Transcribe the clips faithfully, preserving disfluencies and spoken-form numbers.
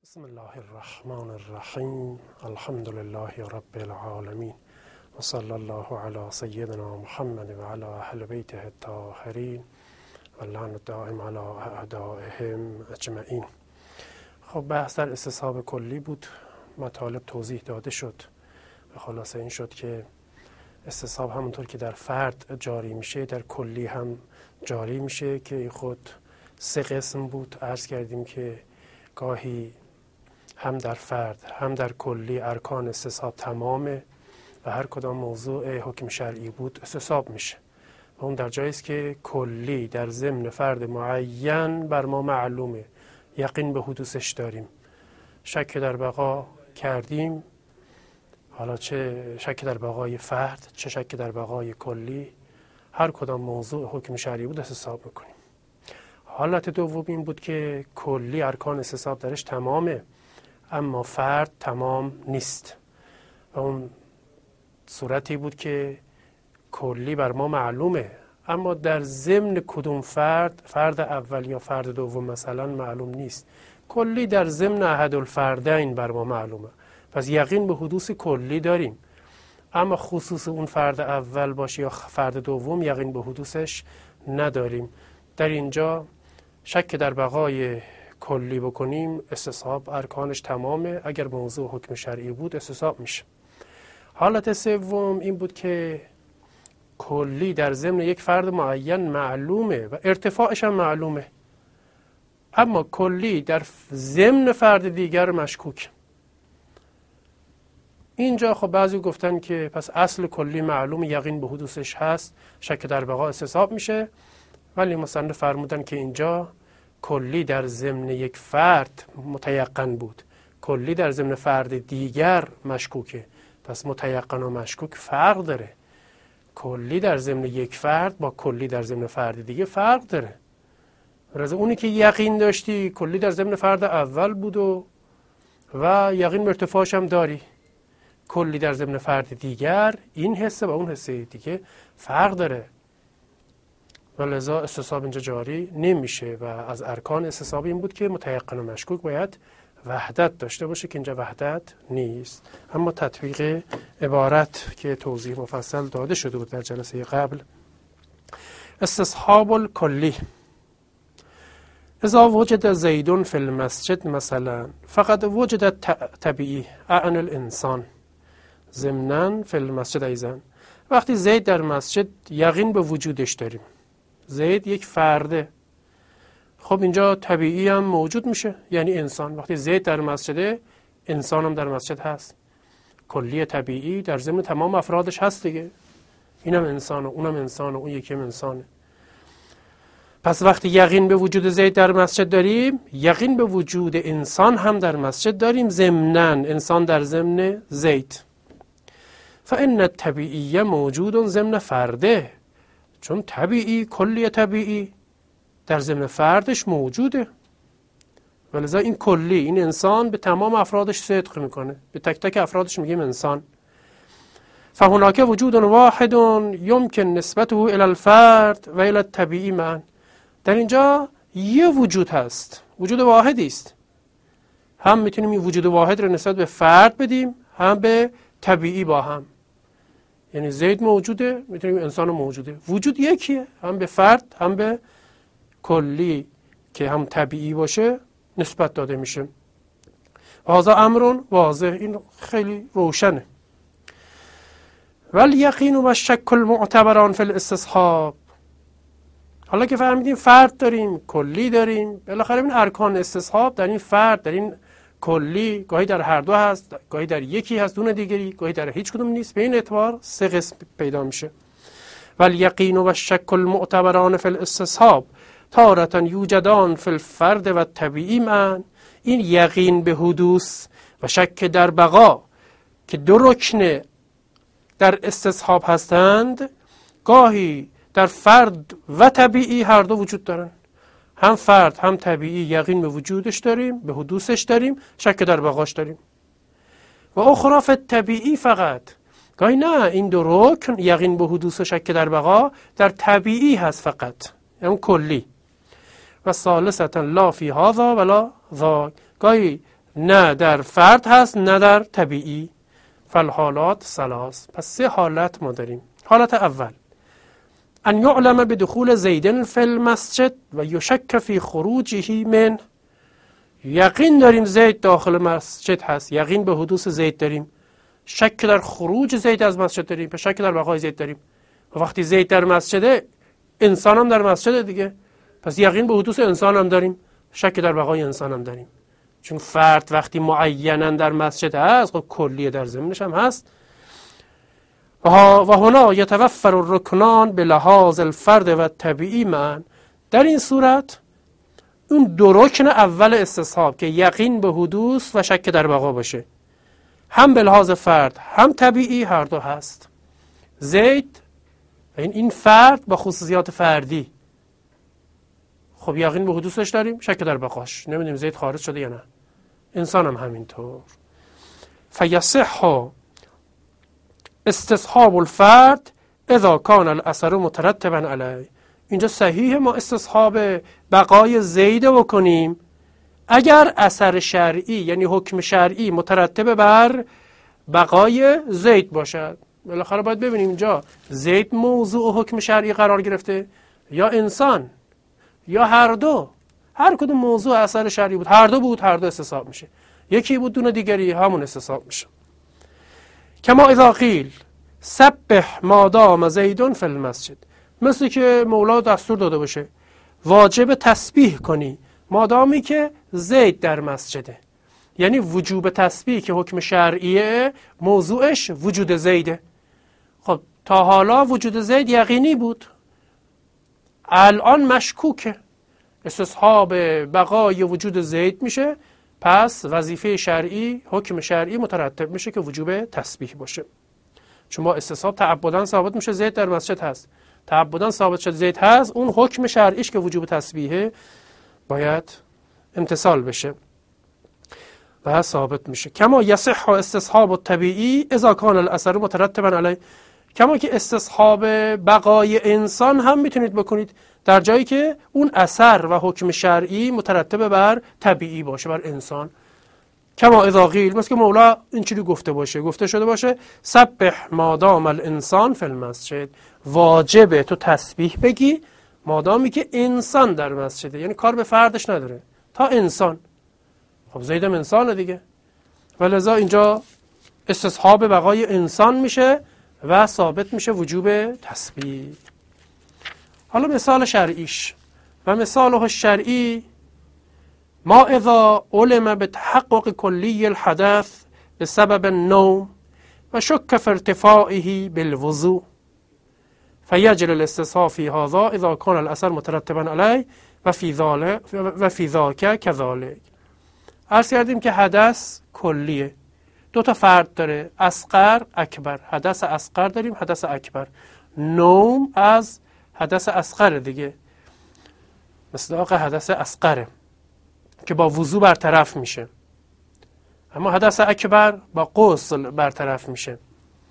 بسم الله الرحمن الرحیم. الحمد لله رب العالمین و صلی الله علی سیدنا محمد و علی اهل بیته الطاهرین و لعن الدائم علی اعدائهم اجمعین. خب بحث در استصحاب کلی بود، مطالب توضیح داده شد و خلاصه این شد که استصحاب همونطور که در فرد جاری میشه در کلی هم جاری میشه که خود سه قسم بود. عرض کردیم که گاهی هم در فرد هم در کلی ارکان استصحاب تمامه و هر کدام موضوع حکم شرعی بود استصحاب میشه و اون در جایی است که کلی در ضمن فرد معین بر ما معلومه، یقین به حدوثش داریم، شک در بقا کردیم، حالا چه شک در بقای فرد چه شک در بقای کلی، هر کدام موضوع حکم شرعی بود استصحاب میکنیم. حالت دوم این بود که کلی ارکان استصحاب درش تمامه اما فرد تمام نیست و اون صورتی بود که کلی بر ما معلومه اما در ضمن کدوم فرد، فرد اول یا فرد دوم مثلا معلوم نیست. کلی در ضمن احد الفردین بر ما معلومه، پس یقین به حدوث کلی داریم، اما خصوص اون فرد اول باشه یا فرد دوم یقین به حدوثش نداریم. در اینجا شک در بقای کلی بکنیم استصحاب ارکانش تمامه، اگر موضوع حکم شرعی بود استصحاب میشه. حالت سوم این بود که کلی در ضمن یک فرد معین معلومه و ارتفاعش هم معلومه اما کلی در ضمن فرد دیگر مشکوک. اینجا خب بعضی گفتن که پس اصل کلی معلومه، یقین به حدوثش هست، شک در بقا استصحاب میشه، ولی مصنف فرمودن که اینجا کلی در ضمن یک فرد متیقن بود، کلی در ضمن فرد دیگر مشکوکه، پس متیقن و مشکوک فرق داره. کلی در ضمن یک فرد با کلی در ضمن فرد دیگه فرق داره. راز اونی که یقین داشتی کلی در ضمن فرد اول بود و و یقین به ارتفاعش هم داری، کلی در ضمن فرد دیگر این حسه با اون حسه دیگه فرق داره و لذا استصحاب اینجا جاری نمیشه و از ارکان استصحاب این بود که متیقن و مشکوک باید وحدت داشته باشه که اینجا وحدت نیست. اما تطبیق عبارت که توضیح مفصل داده شده بود در جلسه قبل، استصحاب الکلی اذا وجد زیدون فی المسجد مثلا فقد وجد طبیعی اعن الانسان ضمناً فی المسجد ایضا. وقتی زید در مسجد یقین به وجودش داریم، زید یک فرده، خب اینجا طبیعی هم موجود میشه، یعنی انسان. وقتی زید در مسجده انسان هم در مسجد هست، کلی طبیعی در ضمن تمام افرادش هست دیگه، اینم انسان و اونم انسان و اون یکیم انسانه. پس وقتی یقین به وجود زید در مسجد داریم یقین به وجود انسان هم در مسجد داریم، ضمناً انسان در ضمن زید. فان الطبیعی موجود ضمن فرده، چون طبیعی کلی طبیعی در ضمن فردش موجوده ولذا این کلی این انسان به تمام افرادش صدق میکنه، به تک تک افرادش میگیم انسان. فهناک وجود واحد یمکن نسبته الی الفرد و الی الطبیعی معا. در اینجا یه وجود هست، وجود واحدی است، هم میتونیم این وجود واحد رو نسبت به فرد بدیم هم به طبیعی با هم، یعنی زید موجوده میتونیم انسان موجوده، وجود یکیه، هم به فرد هم به کلی که هم طبیعی باشه نسبت داده میشه. هذا امر واضح، این خیلی روشنه. ولی یقین و شک المعتبران فی الاستصحاب، حالا که فهمیدیم فرد داریم کلی داریم، بالاخره این ارکان استصحاب در این فرد در این کلی گاهی در هر دو هست، گاهی در یکی هست دون دیگری، گاهی در هیچ کدوم نیست. به این اعتبار سه قسم پیدا میشه. ولی یقین و شک المعتبران فی الاستصحاب تارة یوجدان فی الفرد و طبیعی معا. این یقین به حدوث و شک در بقا که دو رکن در استصحاب هستند گاهی در فرد و طبیعی هر دو وجود دارن، هم فرد هم طبیعی یقین به وجودش داریم، به حدوثش داریم، شک در بقاش داریم. و اخری فی الطبیعی فقط، گاهی نه این دو رکن یقین به حدوث و شک در بقا در طبیعی هست فقط، یعنی کلی. و ثالثتا لا فی هذا ولا ذاک، گاهی نه در فرد هست نه در طبیعی. فالحالات ثلاث، پس سه حالت ما داریم. حالت اول ان یعلم بدخول زید فی المسجد و یشک فی خروجه من، یقین داریم زید داخل مسجد هست، یقین به حدوث زید داریم، شک در خروج زید از مسجد داریم، به شک در بقای زید داریم. و وقتی زید در مسجده انسان هم در مسجده دیگه، پس یقین به حدوث انسان هم داریم، شک در بقای انسان هم داریم. چون فرد وقتی معینا در مسجد هست خب کلیه در ضمنش هم هست. و هنا یتوفر الرکنان به لحاظ الفرد و طبیعی معا، در این صورت اون دو رکن اول استصحاب که یقین به حدوث و شک در بقا باشه، هم به لحاظ فرد هم طبیعی هر دو هست. زید این این فرد با خصوصیات فردی، خب یقین به حدوثش داریم، شک در بقاش، نمیدونیم زید خارج شده یا نه. انسان هم همینطور. فیصح استصحاب الفرد اذا کان الاثر مترتبا علیه، اینجا صحیح ما استصحاب بقای زید بکنیم اگر اثر شرعی یعنی حکم شرعی مترتب بر بقای زید باشد. بالاخره باید ببینیم اینجا زید موضوع حکم شرعی قرار گرفته یا انسان یا هر دو. هر کدوم موضوع اثر شرعی بود، هر دو بود، هر دو استصحاب میشه. یکی بود دون دیگری همون استصحاب میشه. کما اذا قیل سبح ما دام زید فی المسجد، مثل که مولا دستور داده باشه واجب تسبیح کنی مادامی که زید در مسجده، یعنی وجوب تسبیح که حکم شرعیه موضوعش وجود زیده. خب تا حالا وجود زید یقینی بود، الان مشکوکه، استصحاب بقای وجود زید میشه، پس وظیفه شرعی حکم شرعی مترتب میشه که وجوب تسبیح باشه. چون ما استصحاب تعبداً ثابت میشه زید در مسجد هست، تعبداً ثابت شد زید هست، اون حکم شرعیش که وجوب تسبیحه باید امتثال بشه و ثابت میشه. کما یصح استصحاب الطبیعی اذا کان الاثر مترتبا علیه، کما که استصحاب بقای انسان هم میتونید بکنید در جایی که اون اثر و حکم شرعی مترتب بر طبیعی باشه، بر انسان. کما اذا قیل، مثل که مولا اینجوری گفته باشه، گفته شده باشه سبح ما دام الانسان فی المسجد، واجبه تو تسبیح بگی مادامی که انسان در مسجده، یعنی کار به فردش نداره، تا انسان. خب زیدم انسانه دیگه، ولذا اینجا استصحاب بقای انسان میشه و ثابت میشه وجوب تسبیح. حالا مثال شرعیش، و مثاله الشرعی ما اذا علم بتحقق کلی الحدث بسبب النوم و شک فی ارتفاعه بالوضوء فیجری الاستصحاب فی هذا اذا کان الاثر مترتبا علیه و فی ذلک و فی ذاک کذالک. عرض کردیم که حدث کلیه، دو تا فرد داره، اصغر اکبر. حدث اصغر داریم، حدث اکبر. نوم از حدث اصغر دیگه، مصداق حدث اصغره که با وضو برطرف میشه، اما حدث اکبر با غسل برطرف میشه.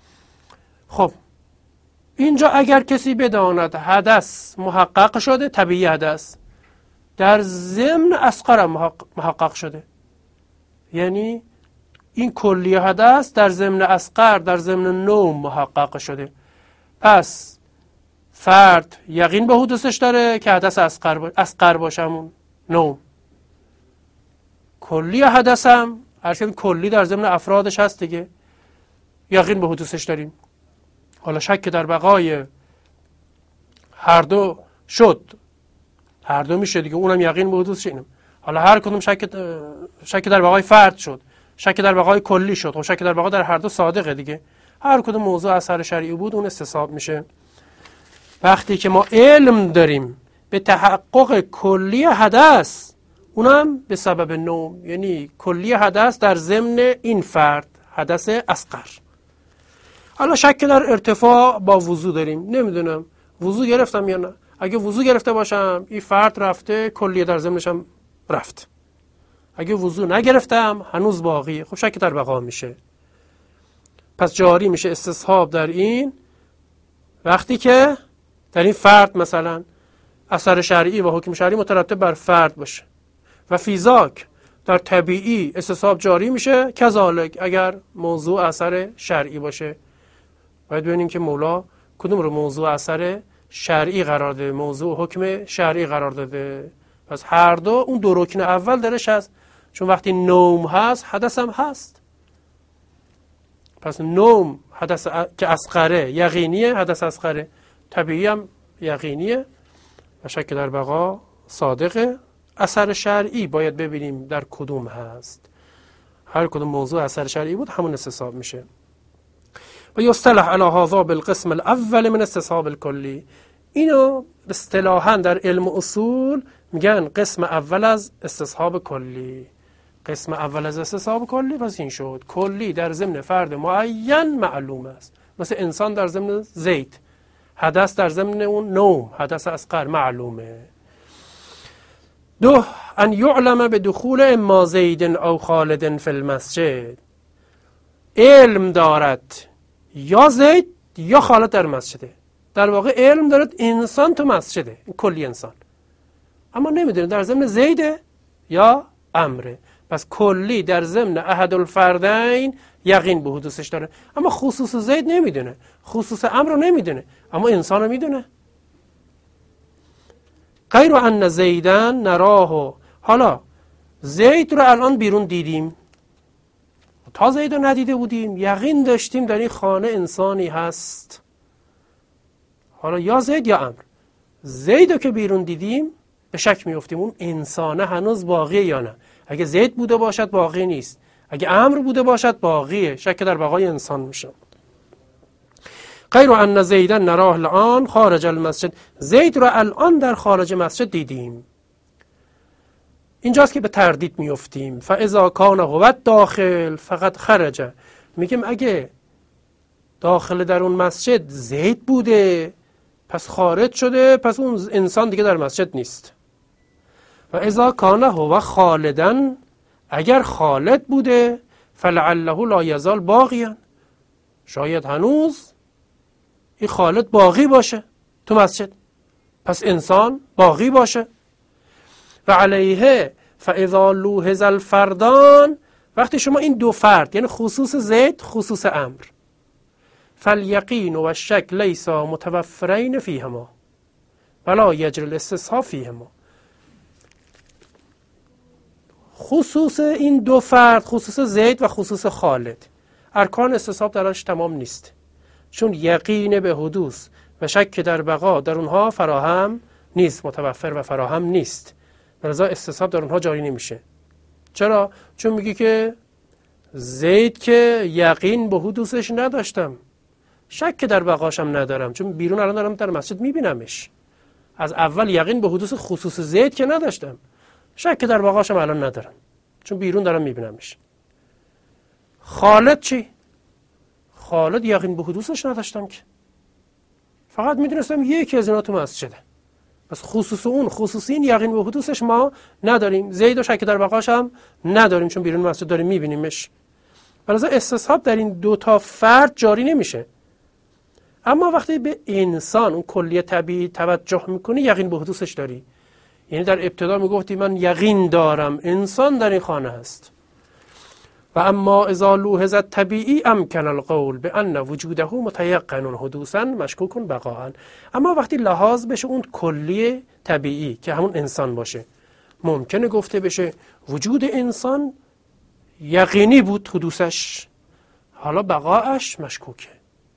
خب اینجا اگر کسی بداند حدث محقق شده، طبیعی حدث در ضمن اصغر محقق شده، یعنی این کلی حدث در ضمن اصغر در ضمن نوم محقق شده، پس فرد یقین به حدوثش داره که حدث اصغر اصغر باشه، همون نوم. کلی حدث هم هرچند کلی در ضمن افرادش هست دیگه، یقین به حدوثش داریم. حالا شک در بقای هر دو شد، هر دو میشه دیگه، اونم یقین به حدوثش اینم. حالا هر کدوم شک شک در بقای فرد شد، شک در بقای کلی شد، و شک در بقای در هر دو صادقه دیگه. هر کدوم موضوع اثر شرعی بود اون استصحاب میشه. وقتی که ما علم داریم به تحقق کلی حدث، اونم به سبب نوم، یعنی کلی حدث در ضمن این فرد حدث اصغر. حالا شک در ارتفاع با وضو داریم، نمیدونم وضو گرفتم یا نه. اگه وضو گرفته باشم این فرد رفته، کلیه در ضمنش هم رفت. اگه وضو نگرفتم هنوز باقیه، خب شک در بقا میشه، پس جاری میشه استصحاب در این وقتی که در این فرد مثلا اثر شرعی و حکم شرعی مترتب بر فرد باشه. و فی ذاک، در طبیعی استصحاب جاری میشه. کذالک اگر موضوع اثر شرعی باشه، باید ببینیم که مولا کدوم رو موضوع اثر شرعی قرار داده، موضوع حکم شرعی قرار داده. پس هر دو اون دو رکن اول درش هست، چون وقتی نوم هست حدث هم هست. پس نوم حدث که اصغره یقینیه، حدث اصغره طبیعی هم یقینیه و شک در بقا صادقه. اثر شرعی باید ببینیم در کدوم هست. هر کدوم موضوع اثر شرعی بود همون استصحاب میشه. و یصطلح علی هذا بالقسم الاول من استصحاب الکلی. اینو اصطلاحاً در علم اصول میگن قسم اول از استصحاب کلی. قسم اول از استصحاب کلی پس این شد کلی در ضمن فرد معین معلوم است، مثل انسان در ضمن زید، حدث در ضمن اون نوم، حدث اصغر معلومه. دو ان یعلم بدخول اما زید او خالد فی المسجد. علم دارد یا زید یا خالد در مسجده. در واقع علم دارد انسان تو مسجده، کلی انسان، اما نمیدونه در ضمن زیده یا امره. پس کلی در ضمن احد الفردین یقین به حدوثش داره، اما خصوص زید نمیدونه، خصوص امر رو نمیدونه، اما انسان رو میدونه. غیر ان زیدن نراه. حالا زید رو الان بیرون دیدیم، تا زید رو ندیده بودیم یقین داشتیم در این خانه انسانی هست. حالا یا زید یا امر. زید رو که بیرون دیدیم به شک میافتیم اون انسانه هنوز باقیه یا نه. اگه زید بوده باشد باقی نیست، اگه امر بوده باشد باقیه، شک در بقای انسان میشه. غیر ان زیدن نراه الان خارج المسجد. زید رو الان در خارج مسجد دیدیم. اینجاست که به تردید میافتیم. فاذا کان هو داخل فقط خرج. میگیم اگه داخل در اون مسجد زید بوده پس خارج شده، پس اون انسان دیگه در مسجد نیست. و اذا کان هو خالدن، اگر خالد بوده فلعله لا یزال باقیا، شاید هنوز این خالد باقی باشه تو مسجد، پس انسان باقی باشه. و علیه فاذا لوحظ الفردان، وقتی شما این دو فرد یعنی خصوص زید خصوص امر، فالیقین و الشک لیسا متوفرین فیهما ولا یجری الاستصحاب فیهما. خصوص این دو فرد، خصوص زید و خصوص خالد، ارکان استصحاب درش تمام نیست، چون یقین به حدوث و شک در بقا در اونها فراهم نیست، متوفر و فراهم نیست، لذا استصحاب در اونها جاری نمیشه. چرا؟ چون میگی که زید که یقین به حدوثش نداشتم، شک در بقاشم ندارم، چون بیرون الان دارم در مسجد میبینمش. از اول یقین به حدوث خصوص زید که نداشتم، شک در بقاشم الان ندارم، چون بیرون دارم میبینمش. خالد چی؟ خالد یقین به حدوثش نداشتم که، فقط میدونستم یکی از اینا تو مسجده، پس خصوص اون خصوصی این یقین به حدوثش ما نداریم. زید و شک در بقاش هم نداریم، چون بیرون مسجد داریم میبینیمش. لذا استصحاب در این دو تا فرد جاری نمیشه. اما وقتی به انسان اون کلیه طبیعی توجه میکنی یقین به حدوثش داری. یعنی در ابتدا میگفتی من یقین دارم انسان در این خانه هست. و اما اذا لوحظ طبیعی امکن القول بان وجوده متیقن حدوثا مشکوک بقاء. اما وقتی لحاظ بشه اون کلیه طبیعی که همون انسان باشه، ممکنه گفته بشه وجود انسان یقینی بود حدوثش، حالا بقاءش مشکوکه.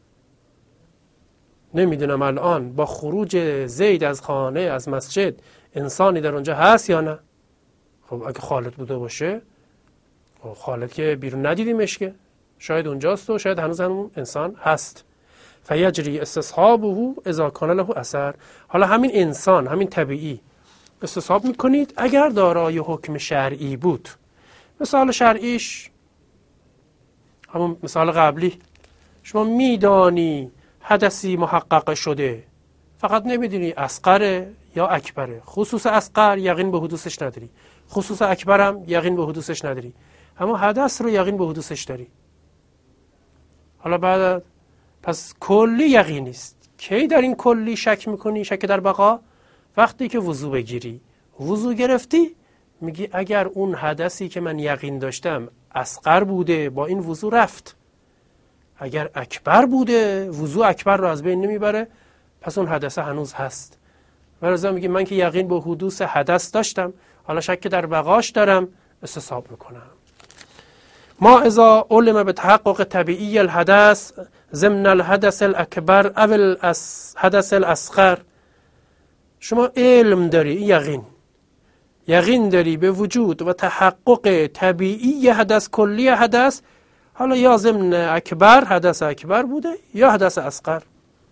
نمیدونم الان با خروج زید از خانه از مسجد انسانی در اونجا هست یا نه. خب اگه خالد بوده باشه، خالد که بیرون ندیدیمش که، شاید اونجاست و شاید هنوز همون انسان هست. فیجری استصحابه اذا کان له اثر. حالا همین انسان، همین طبیعی استصحاب میکنید اگر دارای حکم شرعی بود. مثال شرعیش همون مثال قبلی، شما میدانی حدثی محقق شده، فقط نمیدونی اصغره یا اکبره. خصوص اصغر یقین به حدوثش نداری، خصوص اکبرم یقین به حدوثش نداری، اما حدث رو یقین به حدوثش داری. حالا بعد پس کلی یقین است. کی در این کلی شک میکنی؟ شک در بقا وقتی که وضو بگیری. وضو گرفتی میگی اگر اون حدثی که من یقین داشتم اصغر بوده با این وضو رفت، اگر اکبر بوده وضو اکبر رو از بین نمیبره، پس اون حدث هنوز هست. ولذا میگه من که یقین به حدوث حدث داشتم، حالا شک در بقاش دارم، استصحاب میکنم. ما اذا علم به تحقق طبیعی الحدث ضمن الحدث الاکبر او الحدث الاصغر، شما علم داری، یقین یقین داری به وجود و تحقق طبیعی حدث کلی حدث، حالا یا ضمن اکبر حدث اکبر بوده یا حدث اصغر.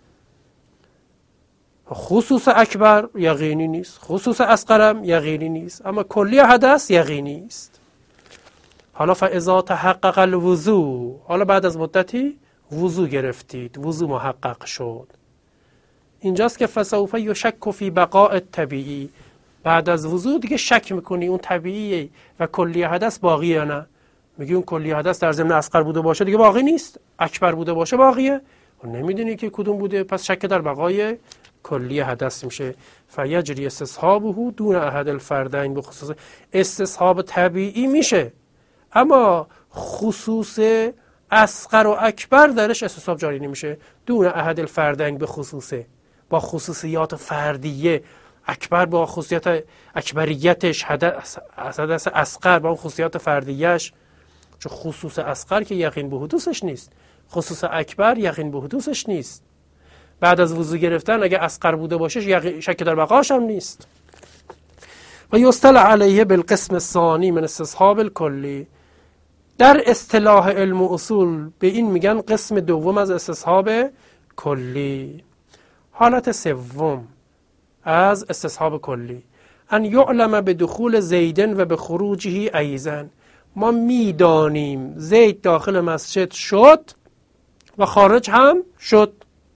خصوص اکبر یقینی نیست، خصوص اصغرم یقینی نیست، اما کلی حدث یقینی است. حالا فاذا تحقق الوضوء، حالا بعد از مدتی وضو گرفتید، وضو محقق شد، اینجاست که فسوف یشک فی بقاء طبیعی، بعد از وضو دیگه شک میکنی اون طبیعی و کلی حدث باقی یا نه. میگی اون کلی حدث در ضمن اصغر بوده باشه دیگه باقی نیست، اکبر بوده باشه باقیه، نمیدونی که کدوم بوده، پس شک در بقای کلی حدث میشه. فیجری استصحابه دون احد الفردین، به خصوص استصحاب طبیعی میشه، اما خصوص اصغر و اکبر درش استصحاب جاری نمیشه. دون احد الفردین به خصوصه، با خصوصیات فردیه، اکبر با خصوصیات اکبریتش، حدث اصغر با اون خصوصیات فردیش. چون خصوص اصغر که یقین به حدوثش نیست، خصوص اکبر یقین به حدوثش نیست. بعد از وضو گرفتن اگه اصغر بوده باشه شک در بقاش هم نیست. و یصطلح علیه بالقسم الثانی من استصحاب الکلی، در اصطلاح علم و اصول به این میگن قسم دوم از استصحاب کلی. حالت سوم از استصحاب کلی، ان یعلم به دخول زیدن و به خروجه ایضا، ما میدانیم زید داخل مسجد شد و خارج هم شد.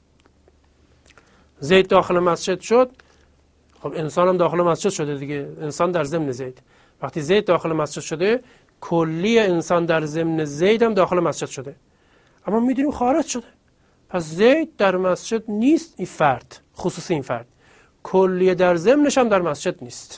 زید داخل مسجد شد، خب انسان هم داخل مسجد شده دیگه، انسان در ضمن زید. وقتی زید داخل مسجد شده، کلی انسان در ضمن زید هم داخل مسجد شده، اما میدونیم خارج شده، پس زید در مسجد نیست. این فرد، خصوص این فرد، کلی در ضمنش هم در مسجد نیست.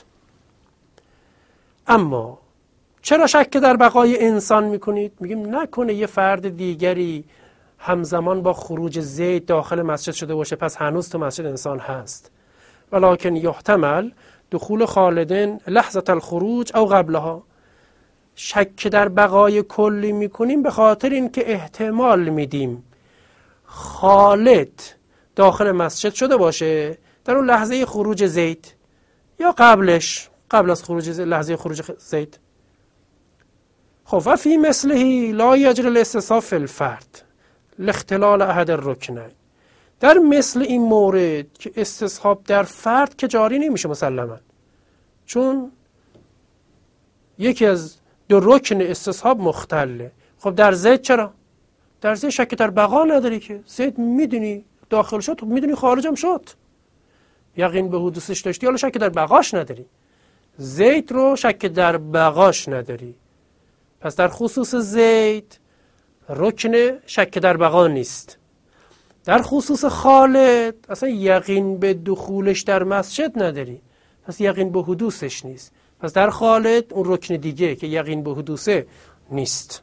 اما چرا شک در بقای انسان میکنید؟ میگیم نکنه یه فرد دیگری همزمان با خروج زید داخل مسجد شده باشه، پس هنوز تو مسجد انسان هست. ولکن یحتمل دخول خالدین لحظه الخروج او قبلها، شک در بقای کلی میکنیم به خاطر اینکه احتمال میدیم خالد داخل مسجد شده باشه در اون لحظه خروج زید یا قبلش، قبل از خروج زید، لحظه خروج زید. خب و فی مثله لا یجری الاستصحاب فی الفرد لاختلال احد الرکنین، در مثل این مورد که استصحاب در فرد که جاری نمیشه مسلما، چون یکی از دو رکن استصحاب مختله. خب در زید چرا؟ در زید شک در بقا نداری که، زید میدونی داخل شد، میدونی خارجم شد، یقین به حدوثش داشتی، حالا شک در بقاش نداری. زید رو شک در بقاش نداری، پس در خصوص زید رکن شک در بقا نیست. در خصوص خالد اصلا یقین به دخولش در مسجد نداری، پس یقین به حدوثش نیست. پس در خالد اون رکن دیگه که یقین به حدوثه نیست.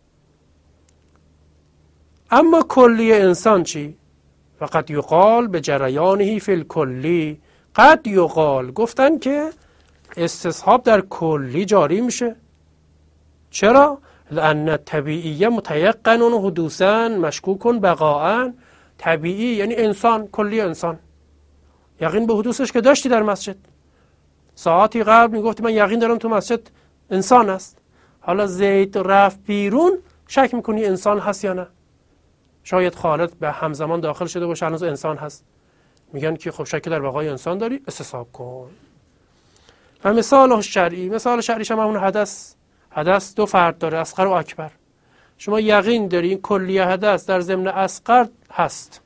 اما کلی انسان چی؟ فقط یقال به جریانه فی الکلی، قد یقال، گفتن که استصحاب در کلی جاری میشه. چرا؟ لأن طبیعیه متیقن و حدوثا مشکوکن بقاءن، طبیعی یعنی انسان، کلی انسان، یقین به حدوثش که داشتی در مسجد. ساعتی قبل میگفتی من یقین دارم تو مسجد انسان است، حالا زید رفت بیرون، شک میکنی انسان هست یا نه؟ شاید خالد به همزمان داخل شده باشه هنوز انسان هست، میگن که خب شک در بقای انسان داری، استصحاب کن. و مثال شرعی، مثال شرعیش هم همون حدث. حدث دو فرد داره، اصغر و اکبر. شما یقین داری این کلی حدث در ضمن اصغر هست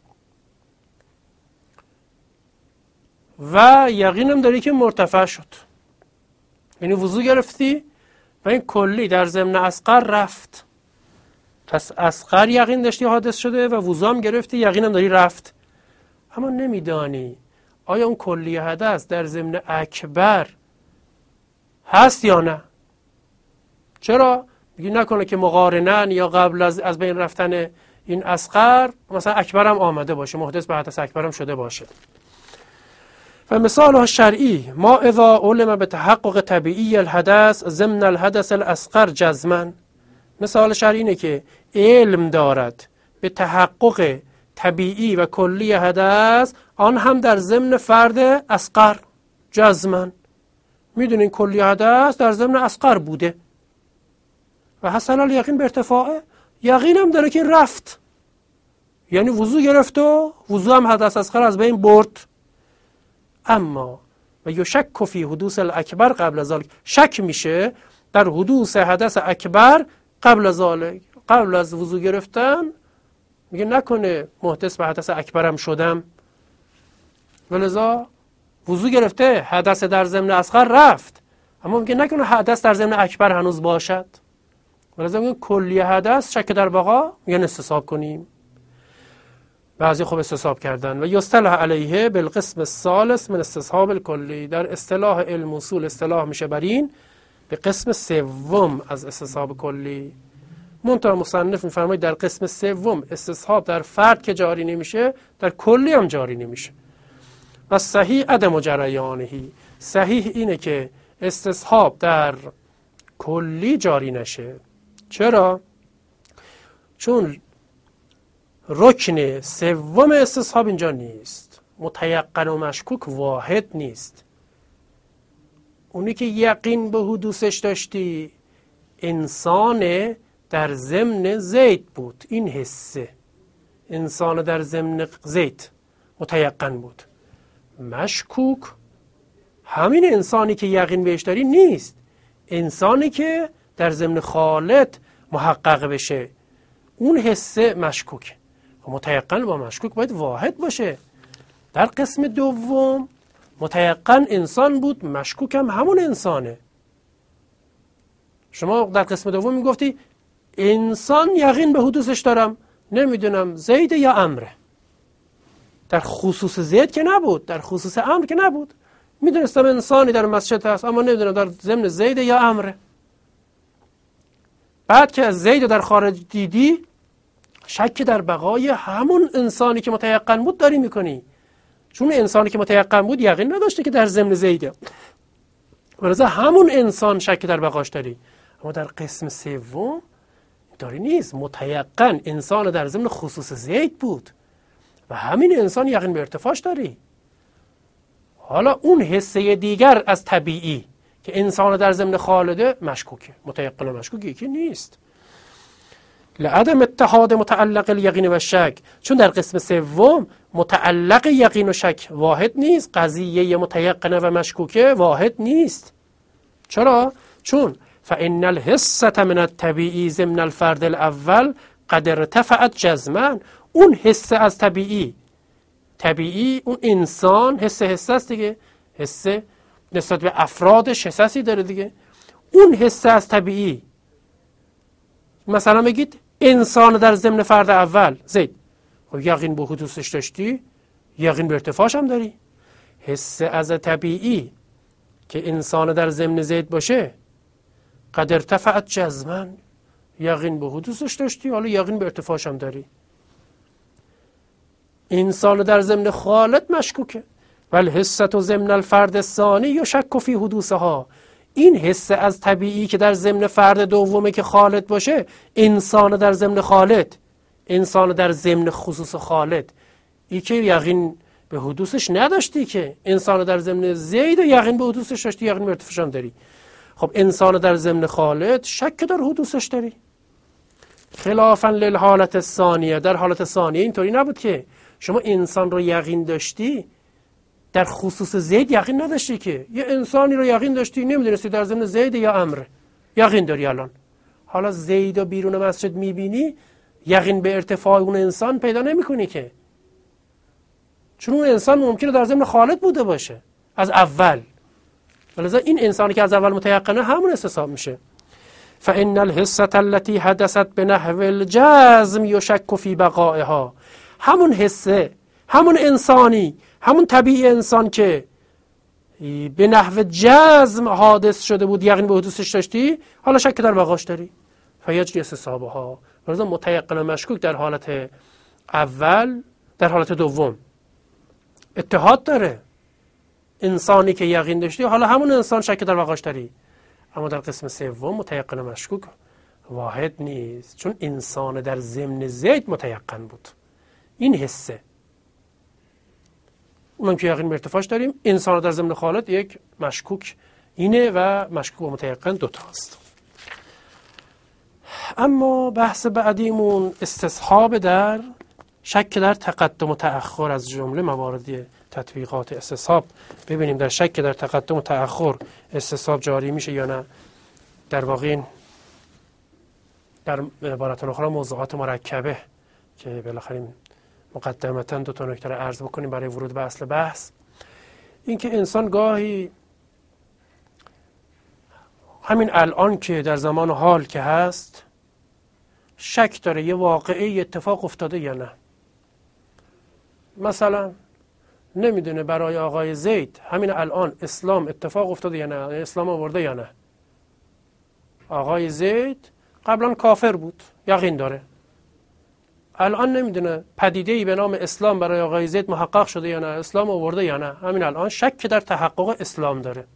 و یقینم داری که مرتفع شد، یعنی وضو گرفتی و این کلی در ضمن اصغر رفت، پس اصغر یقین داشتی حادث شده و وضو هم گرفتی، یقینم داری رفت، اما نمیدانی آیا اون کلی حدث در ضمن اکبر هست یا نه؟ چرا؟ میگی نکنه که مقارنن یا قبل از از بین رفتن این اصغر مثلا اکبر هم آمده باشه، محدث به حدث اکبر هم شده باشه. و مثال شرعی ما اذا علم به تحقق طبیعی الحدث ضمن الحدث الاصغر جزما، مثال شرعی اینه که علم دارد به تحقق طبیعی و کلی حدث، آن هم در ضمن فرد اصغر جزما. میدونین کلی حدث در ضمن اصغر بوده و حصل الیقین به ارتفاعه، یقین هم داره که رفت، یعنی وضو گرفت و وضو هم حدث اصغر از بین برد. اما و یشک فی حدوث الاکبر قبل از ذلک، شک میشه در حدوث حدث اکبر قبل از ذلک، قبل از وضو گرفتن میگه نکنه محدث به حدث اکبر هم شدم، ولذا وضو گرفته حدث در ضمن اصغر رفت، اما میگه نکنه حدث در ضمن اکبر هنوز باشد، ولذا میگه کلی حدث شک در بقا، میگه استصحاب کنیم. بعضی خوب استصحاب کردن. و یصطلح علیه بالقسم الثالث من استصحاب الکلی، در اصطلاح علم اصول اصطلاح میشه بر این به قسم سوم از استصحاب کلی. منتها مصنف میفرماید در قسم سوم استصحاب در فرد که جاری نمیشه در کلی هم جاری نمیشه. و صحیح عدم جریانهی، صحیح اینه که استصحاب در کلی جاری نشه. چرا؟ چون رکن سوم استصحاب اینجا نیست، متیقن و مشکوک واحد نیست. اونی که یقین به حدوثش داشتی انسان در ضمن زید بود، این حسه انسان در ضمن زید متیقن بود. مشکوک همین انسانی که یقین بهش داری نیست، انسانی که در ضمن خالد محقق بشه، اون حسه مشکوک. متیقن با مشکوک باید واحد باشه. در قسم دوم متیقن انسان بود، مشکوک هم همون انسانه. شما در قسم دوم میگفتی انسان یقین به حدوثش دارم، نمیدونم زید یا امره. در خصوص زید که نبود، در خصوص امر که نبود. میدونستم انسانی در مسجد هست اما نمیدونم در ضمن زید یا امره. بعد که از زید در خارج دیدی شک در بقای همون انسانی که متیقن بود داری میکنی، چون انسانی که متیقن بود یقین نداشته که در ضمن زیده، ولذا همون انسان شک در بقاش داری. اما در قسم سوم داری نیست، متیقن انسان در ضمن خصوص زید بود و همین انسان یقین به ارتفاعش داری. حالا اون حسه دیگر از طبیعی که انسان در ضمن خالده مشکوکه، متیقن و مشکوک یکی نیست. لعدم اتحاد متعلق الیقین و شک، چون در قسم سوم متعلق یقین و شک واحد نیست، قضیه متیقنه و مشکوکه واحد نیست. چرا؟ چون فإن الحسة من الطبیعی ضمن الفرد الاول قد ارتفعت جزما، اون حسه از طبیعی، طبیعی اون انسان حسه حسه است دیگه، حسه نسبت به افرادش حساسی داره دیگه. اون حسه از طبیعی، مثلا بگید انسان در ضمن فرد اول زید، خب یقین به حدوثش داشتی، یقین به ارتفاعش هم داری. حسه از طبیعی که انسان در ضمن زید باشه قد ارتفعت جزما، یقین به حدوثش داشتی، حالا یقین به ارتفاعش هم داری. انسان در ضمن خالد مشکوکه، ولی حسه تو ضمن الفرد ثانی یشک فی حدوثها، این حسه از طبیعی که در ضمن فرد دومه که خالد باشه، انسان در ضمن خالد، انسان در ضمن خصوص خالد، ای که یقین به حدوثش نداشتی، که انسان در ضمن زید یقین به حدوثش داشتی، یقین به ارتفاعش هم داری. خب انسان در ضمن خالد شک در حدوثش داری. خلافا للحالت ثانیه، در حالت ثانیه اینطوری نبود که شما انسان رو یقین داشتی در خصوص زید یقین نداشتی، که یه انسانی رو یقین داشتی نمیدونستی در ضمن زید یا امر، یقین داری. الان حالا زید رو بیرون مسجد میبینی، یقین به ارتفاع اون انسان پیدا نمیکنی که، چون اون انسان ممکنه در ضمن خالد بوده باشه از اول، ولذا این انسانی که از اول متیقنه همون استصحاب میشه. فإن الحسة التي حدثت بنحو الجزم يشك في بقائها، همون حسه، همون انسانی، همون طبیعی انسان که به نحو جزم حادث شده بود، یقین به حدوثش داشتی، حالا شک در بقاش داری. فیجری استصحابها. برای متیقن و مشکوک در حالت اول، در حالت دوم اتحاد داره. انسانی که یقین داشتی حالا همون انسان شک در بقاش داری. اما در قسم سوم متیقن و مشکوک واحد نیست، چون انسان در ضمن زید متیقن بود. این حسه اونم که یقین به ارتفاعش داریم، انسان در ضمن خالد یک مشکوک اینه و مشکوک و متیقن دوتاست. اما بحث بعدیمون استصحاب در شک در تقدم و تأخر، از جمله موارد تطبیقات استصحاب. ببینیم در شک در تقدم و تأخر استصحاب جاری میشه یا نه. در واقع در عبارت اخرى موضوعات مرکبه که بالاخره مقدمتا دو تا نکته رو عرض بکنیم برای ورود به اصل بحث. این که انسان گاهی همین الان که در زمان حال که هست شک داره یه واقعه اتفاق افتاده یا نه. مثلا نمیدونه برای آقای زید همین الان اسلام اتفاق افتاده یا نه، اسلام آورده یا نه. آقای زید قبلا کافر بود، یقین داره. الان نمیدونه پدیده‌ای به نام اسلام برای آقای زید محقق شده یا نه، اسلام آورده یا نه. همین الان شک در تحقق اسلام داره.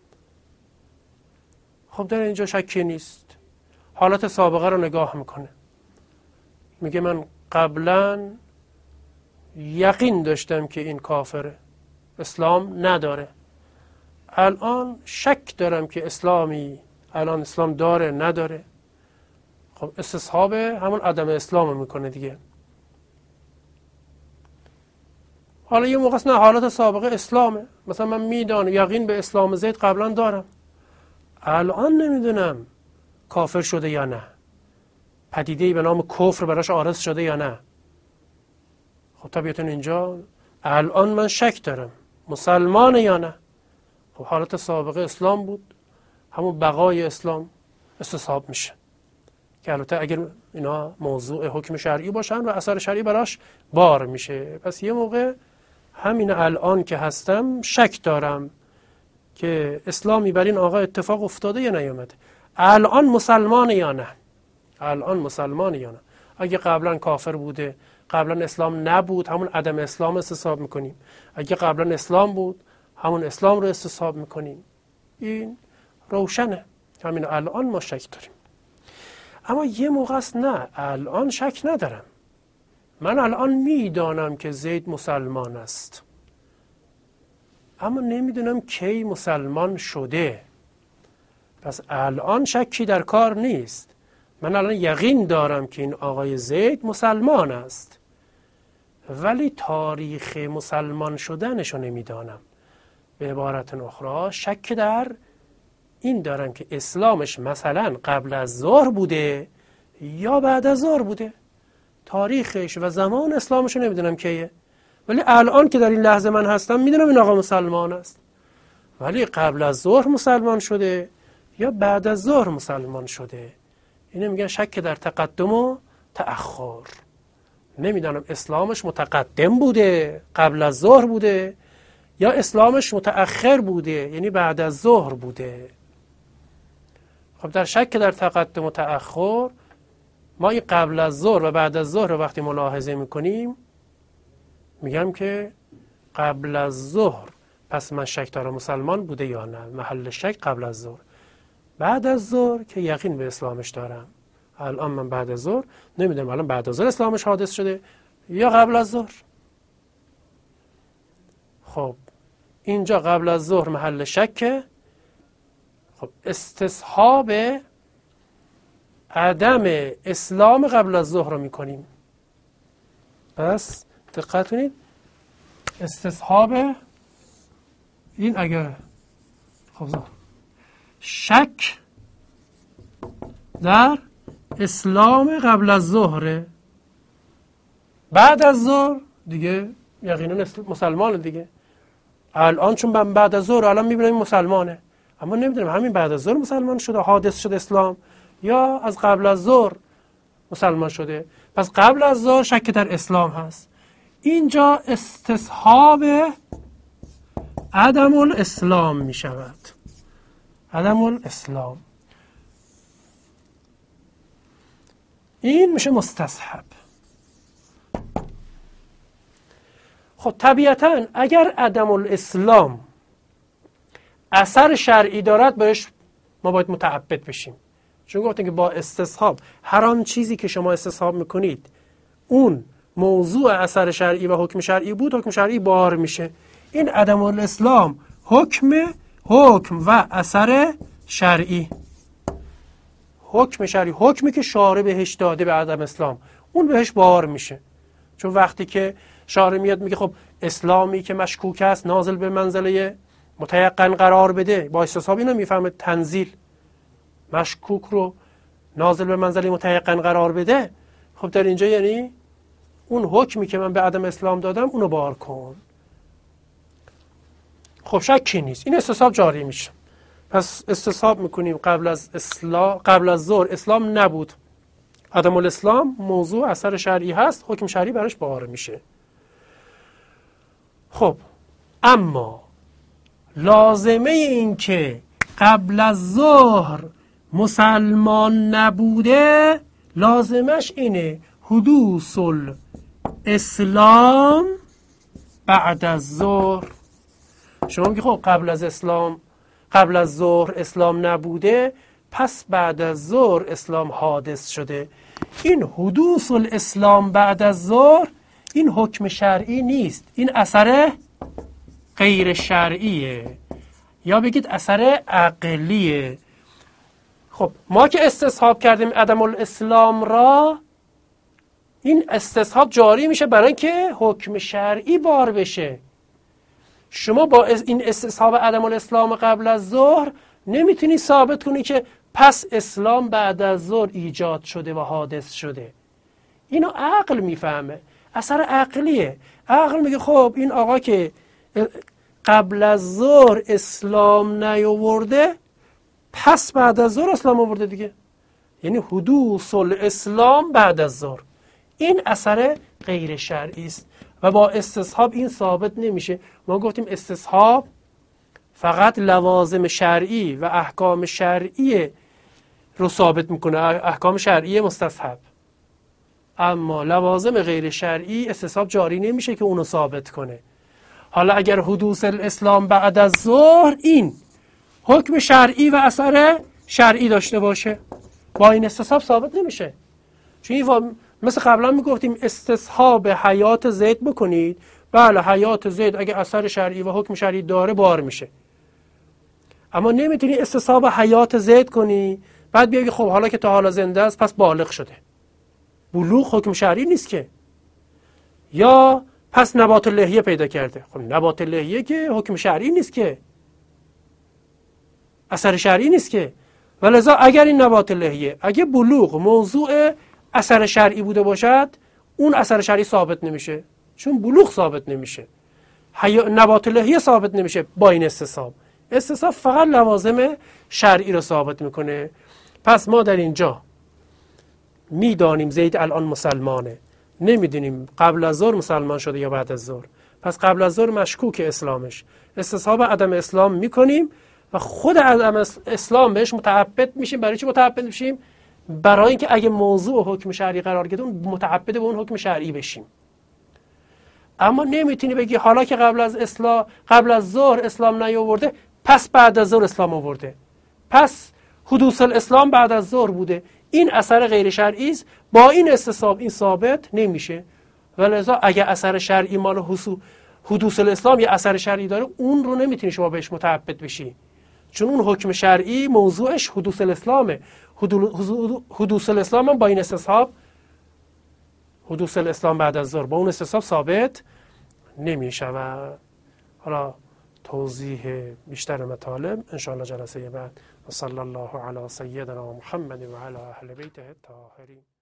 خب در اینجا شکی نیست. حالت سابقه رو نگاه میکنه، میگه من قبلا یقین داشتم که این کافره، اسلام نداره. الان شک دارم که اسلامی الان اسلام داره نداره. خب استصحاب همون عدم اسلام میکنه دیگه. حالا یه موقع نه حالت سابقه اسلامه، مثلا من میدانم یقین به اسلام زید قبلا دارم، الان نمیدونم کافر شده یا نه، پدیده‌ای به نام کفر براش عارض شده یا نه. خب طبیعتاً اینجا الان من شک دارم مسلمان یا نه. خب حالت سابقه اسلام بود، همون بقای اسلام استصحاب میشه که البته اگر اینا موضوع حکم شرعی باشن و اثر شرعی براش بار میشه. پس یه موقع همین الان که هستم شک دارم که اسلامی بر این آقا اتفاق افتاده یا نیومده، الان مسلمان یا نه، الان مسلمان یا نه. اگه قبلا کافر بوده، قبلا اسلام نبود، همون عدم اسلام استصحاب میکنیم. اگه قبلا اسلام بود، همون اسلام رو استصحاب میکنیم. این روشنه، همین الان ما شک داریم. اما یه موقع است نه، الان شک ندارم، من الان میدانم که زید مسلمان است، اما نمیدونم کی مسلمان شده. پس الان شکی در کار نیست، من الان یقین دارم که این آقای زید مسلمان است، ولی تاریخ مسلمان شدنشو نمیدانم. به عبارت اخرى شک در این دارم که اسلامش مثلا قبل از ظهر بوده یا بعد از ظهر بوده، تاریخش و زمان اسلامش رو نمیدونم کیه، ولی الان که در این لحظه من هستم میدونم این آقا مسلمان است. ولی قبل از ظهر مسلمان شده یا بعد از ظهر مسلمان شده، اینو میگن شک در تقدم و تأخر. نمیدونم اسلامش متقدم بوده، قبل از ظهر بوده، یا اسلامش متأخر بوده، یعنی بعد از ظهر بوده. خب در شک در تقدم و تأخر ما این قبل از ظهر و بعد از ظهر رو وقتی ملاحظه میکنیم میگم که قبل از ظهر، پس من شک دارم مسلمان بوده یا نه، محل شک قبل از ظهر. بعد از ظهر که یقین به اسلامش دارم، الان من بعد از ظهر نمیدونم الان بعد از ظهر اسلامش حادث شده یا قبل از ظهر. خب اینجا قبل از ظهر محل شکه. خب استصحاب عدم اسلام قبل از ظهر رو میکنیم. پس دقت کنید، استصحاب این اگر خب شک در اسلام قبل از ظهره، بعد از ظهر دیگه یقینا مسلمانه دیگه. الان چون من بعد از ظهر الان میبینم مسلمانه، اما نمیدونم همین بعد از ظهر مسلمان شده حادث شده اسلام یا از قبل از ظهر مسلمان شده. پس قبل از ظهر شک در اسلام هست. اینجا استصحاب عدم الاسلام می شود. عدم الاسلام این میشه مستصحب. خب طبیعتاً اگر عدم الاسلام اثر شرعی دارد بهش ما باید متعبد بشیم، چون گفتیم که با استصحاب هر آن چیزی که شما استصحاب میکنید اون موضوع اثر شرعی و حکم شرعی بود، حکم شرعی بار میشه. این عدم الاسلام حکم حکم و اثر شرعی، حکم شرعی، حکمی که شارع بهش داده به عدم اسلام، اون بهش بار میشه. چون وقتی که شارع میاد میگه خب اسلامی که مشکوک است نازل به منزله متیقن قرار بده، با استصحاب اینو میفهمه تنزیل مشکوک رو نازل به منزله متیقن قرار بده. خب در اینجا یعنی اون حکمی که من به عدم اسلام دادم اونو بار کن. خب شکی نیست این استصحاب جاری میشه. پس استصحاب میکنیم قبل از اسلام، قبل از ظهر اسلام نبود، عدم الاسلام موضوع اثر شرعی هست، حکم شرعی براش بار میشه. خب اما لازمه این که قبل از ظهر مسلمان نبوده، لازمش اینه حدوث الاسلام بعد از ظهر. شما میگی خب قبل از اسلام، قبل از ظهر اسلام نبوده، پس بعد از ظهر اسلام حادث شده. این حدوث الاسلام بعد از ظهر این حکم شرعی نیست، این اثر غیر شرعیه، یا بگید اثر عقلیه. خب ما که استصحاب کردیم عدم الاسلام را، این استصحاب جاری میشه برای اینکه حکم شرعی بار بشه. شما با این استصحاب عدم الاسلام قبل از ظهر نمیتونی ثابت کنی که پس اسلام بعد از ظهر ایجاد شده و حادث شده. اینو عقل میفهمه، اثر عقلیه. عقل میگه خب این آقا که قبل از ظهر اسلام نیاورده، پس بعد از ظهر اسلام آورده دیگه، یعنی حدوث الاسلام بعد از ظهر. این اثر غیر شرعی است و با استصحاب این ثابت نمیشه. ما گفتیم استصحاب فقط لوازم شرعی و احکام شرعی رو ثابت میکنه، احکام شرعی مستصحب، اما لوازم غیر شرعی استصحاب جاری نمیشه که اونو ثابت کنه. حالا اگر حدوث الاسلام بعد از ظهر این حکم شرعی و اثر شرعی داشته باشه، با این استصحاب ثابت نمیشه. چون این مثل قبلا میگفتیم استصحاب حیات زید بکنید، بله حیات زید اگه اثر شرعی و حکم شرعی داره بار میشه، اما نمیتونی استصحاب حیات زید کنی بعد بیایی خب حالا که تا حالا زنده است پس بالغ شده. بلوغ حکم شرعی نیست که. یا پس نبات اللحیه پیدا کرده، خب نبات اللحیه که حکم شرعی نیست که، اثر شرعی نیست که. ولذا اگر این نبات اللحیه اگه بلوغ موضوع اثر شرعی بوده باشد، اون اثر شرعی ثابت نمیشه، چون بلوغ ثابت نمیشه، نبات اللحیه ثابت نمیشه. با این استصحاب، استصحاب فقط لوازم شرعی رو ثابت میکنه. پس ما در اینجا میدانیم زید الان مسلمانه، نمیدونیم قبل از ظهر مسلمان شده یا بعد از ظهر، پس قبل از ظهر مشکوک اسلامش، استصحاب عدم اسلام میکنیم و خود عدم اسلام بهش متعبد میشیم. برای چی متعبد میشیم؟ برای اینکه اگه موضوع حکم شرعی قرار گرفت اون متعبد به اون حکم شرعی بشیم. اما نمیتونی بگی حالا که قبل از اسلام، قبل از ظهر اسلام نیاورده، پس بعد از ظهر اسلام آورده، پس حدوث الاسلام بعد از ظهر بوده. این اثر غیر شرعی است، با این استصحاب این ثابت نمیشه. ولذا اگه اثر شرعی مال حدوث الاسلام یا اثر شرعی داره، اون رو نمیتونی شما بهش متعبد بشی، چون اون حکم شرعی موضوعش حدوث الاسلامه. حدوث الاسلام هم با این استصحاب، حدوث الاسلام بعد از ظهر، با اون استصحاب ثابت نمیشود. حالا توضیح بیشتر مطالب انشاءالله جلسه بعد. و صلی الله علی سیدنا محمد و علی اهل بیته الطاهرین.